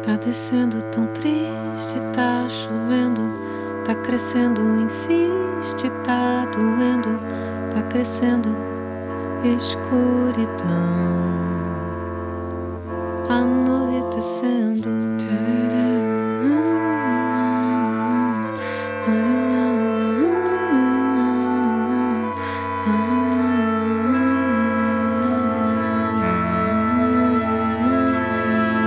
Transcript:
Tá descendo tão triste, tá chovendo, tá crescendo, insiste, tá doendo, tá crescendo, escuridão, anoitecendo.